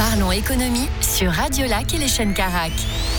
Parlons économie sur Radio Lac et les chaînes Carac.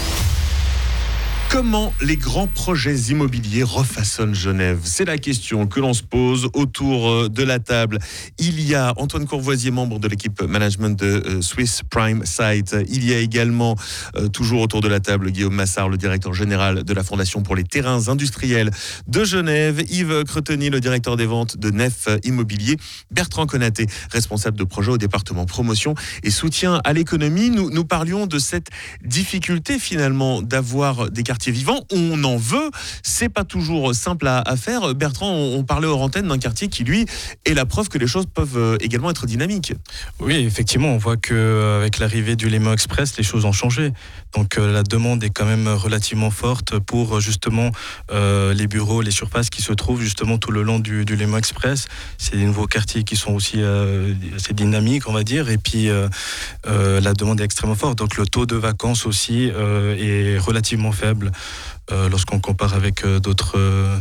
Comment les grands projets immobiliers refaçonnent Genève ? C'est la question que l'on se pose autour de la table. Il y a Antoine Courvoisier, membre de l'équipe management de Swiss Prime Site. Il y a également, toujours autour de la table, Guillaume Massard, le directeur général de la Fondation pour les terrains industriels de Genève. Yves Cretonny, le directeur des ventes de Nef Immobilier. Bertrand Konaté, responsable de projet au département promotion et soutien à l'économie. Nous parlions de cette difficulté finalement d'avoir des quartiers vivant, on en veut, c'est pas toujours simple à faire. Bertrand, on parlait hors antenne d'un quartier qui, lui, est la preuve que les choses peuvent également être dynamiques. Oui, effectivement, on voit qu'avec l'arrivée du Léman Express, les choses ont changé. Donc la demande est quand même relativement forte pour justement les bureaux, les surfaces qui se trouvent justement tout le long du Léman Express. C'est des nouveaux quartiers qui sont aussi assez dynamiques, on va dire, et puis la demande est extrêmement forte. Donc le taux de vacances aussi est relativement faible lorsqu'on compare avec d'autres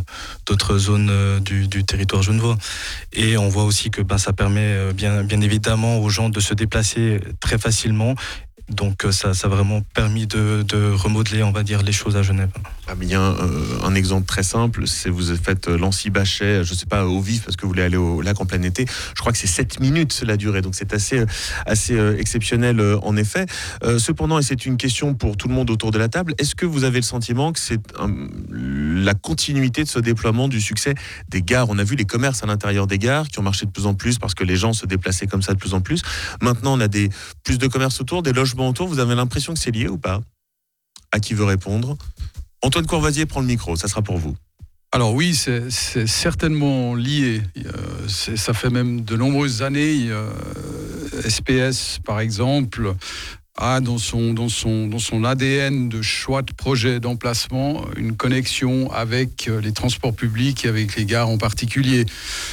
zones du territoire genevois. Et on voit aussi que ça permet bien évidemment aux gens de se déplacer très facilement. Donc ça a vraiment permis de remodeler, on va dire, les choses à Genève. Il y a un exemple très simple, c'est vous faites Lancy-Bachet, je ne sais pas, au vif parce que vous voulez aller au lac en plein été. Je crois que c'est 7 minutes la durée, donc c'est assez exceptionnel en effet. Cependant, et c'est une question pour tout le monde autour de la table, est-ce que vous avez le sentiment que c'est la continuité de ce déploiement du succès des gares ? On a vu les commerces à l'intérieur des gares qui ont marché de plus en plus parce que les gens se déplaçaient comme ça de plus en plus. Maintenant, on a plus de commerces autour, des logements autour. Vous avez l'impression que c'est lié ou pas ? À qui veut répondre ? Antoine Courvoisier prend le micro, ça sera pour vous. Alors oui, c'est certainement lié. Ça fait même de nombreuses années. SPS, par exemple, a dans son ADN de choix de projet d'emplacement une connexion avec les transports publics et avec les gares en particulier.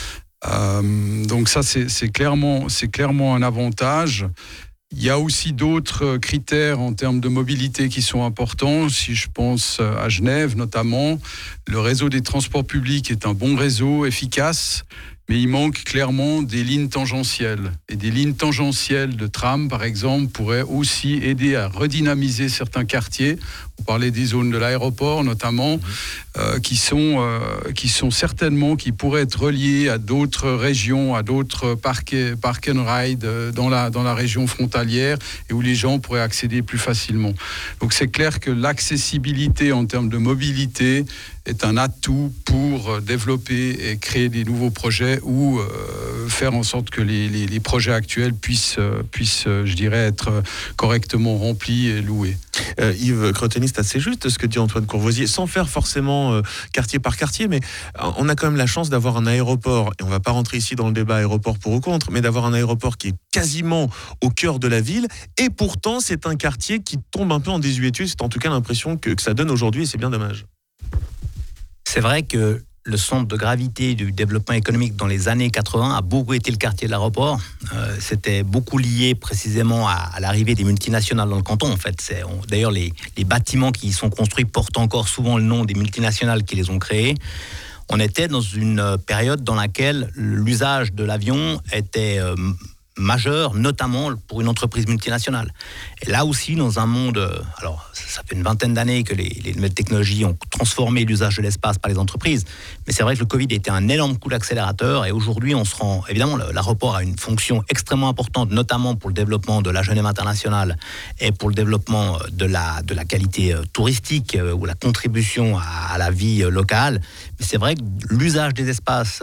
Donc ça, c'est clairement un avantage. Il y a aussi d'autres critères en termes de mobilité qui sont importants. Si je pense à Genève notamment, le réseau des transports publics est un bon réseau, efficace, mais il manque clairement des lignes tangentielles. Et des lignes tangentielles de tram, par exemple, pourraient aussi aider à redynamiser certains quartiers. On parlait des zones de l'aéroport notamment, qui sont certainement, qui pourraient être reliées à d'autres régions, à d'autres park and ride dans la région frontalière et où les gens pourraient accéder plus facilement. Donc c'est clair que l'accessibilité en termes de mobilité est un atout pour développer et créer des nouveaux projets ou faire en sorte que les projets actuels puissent, je dirais, être correctement remplis et loués. Yves Cretonny, c'est assez juste ce que dit Antoine Courvoisier, sans faire forcément quartier par quartier, mais on a quand même la chance d'avoir un aéroport, et on ne va pas rentrer ici dans le débat aéroport pour ou contre, mais d'avoir un aéroport qui est quasiment au cœur de la ville, et pourtant c'est un quartier qui tombe un peu en désuétude, c'est en tout cas l'impression que ça donne aujourd'hui, et c'est bien dommage. C'est vrai que le centre de gravité du développement économique dans les années 80 a beaucoup été le quartier de l'aéroport. C'était beaucoup lié précisément à l'arrivée des multinationales dans le canton. En fait, d'ailleurs, les bâtiments qui y sont construits portent encore souvent le nom des multinationales qui les ont créés. On était dans une période dans laquelle l'usage de l'avion était majeur, notamment pour une entreprise multinationale. Et là aussi, dans un monde... Alors, ça fait une vingtaine d'années que les nouvelles technologies ont transformé l'usage de l'espace par les entreprises, mais c'est vrai que le Covid a été un énorme coup d'accélérateur, et aujourd'hui, on se rend... Évidemment, l'aéroport a une fonction extrêmement importante, notamment pour le développement de la Genève internationale et pour le développement de la qualité touristique ou la contribution à la vie locale. Mais c'est vrai que l'usage des espaces,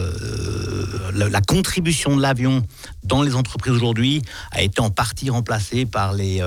la contribution de l'avion dans les entreprises aujourd'hui a été en partie remplacée par les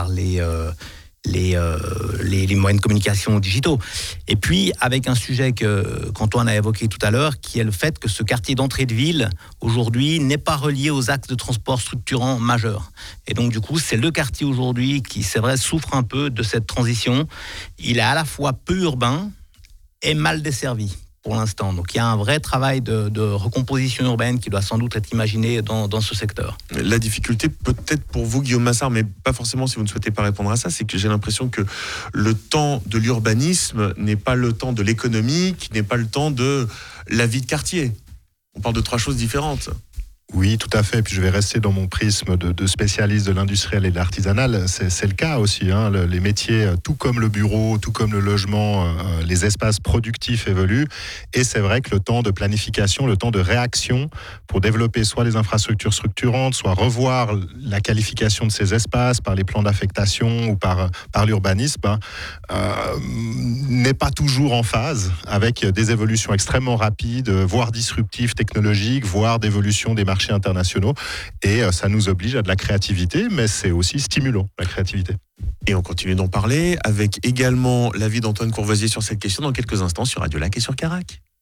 moyens de communication digitaux. Et puis, avec un sujet qu'Antoine a évoqué tout à l'heure, qui est le fait que ce quartier d'entrée de ville, aujourd'hui, n'est pas relié aux axes de transport structurants majeurs. Et donc, du coup, c'est le quartier aujourd'hui qui, c'est vrai, souffre un peu de cette transition. Il est à la fois peu urbain et mal desservi pour l'instant. Donc il y a un vrai travail de recomposition urbaine qui doit sans doute être imaginé dans ce secteur. La difficulté peut-être pour vous, Guillaume Massard, mais pas forcément si vous ne souhaitez pas répondre à ça, c'est que j'ai l'impression que le temps de l'urbanisme n'est pas le temps de l'économie, qui n'est pas le temps de la vie de quartier. On parle de trois choses différentes. Oui, tout à fait. Et puis je vais rester dans mon prisme de spécialiste de l'industriel et de l'artisanal. C'est le cas aussi. Les métiers, tout comme le bureau, tout comme le logement, les espaces productifs évoluent. Et c'est vrai que le temps de planification, le temps de réaction pour développer soit les infrastructures structurantes, soit revoir la qualification de ces espaces par les plans d'affectation ou par l'urbanisme, n'est pas toujours en phase avec des évolutions extrêmement rapides, voire disruptives technologiques, voire d'évolution des marchés internationaux. Et ça nous oblige à de la créativité, mais c'est aussi stimulant, la créativité. Et on continue d'en parler avec également l'avis d'Antoine Courvoisier sur cette question dans quelques instants sur Radio Lac et sur Carac.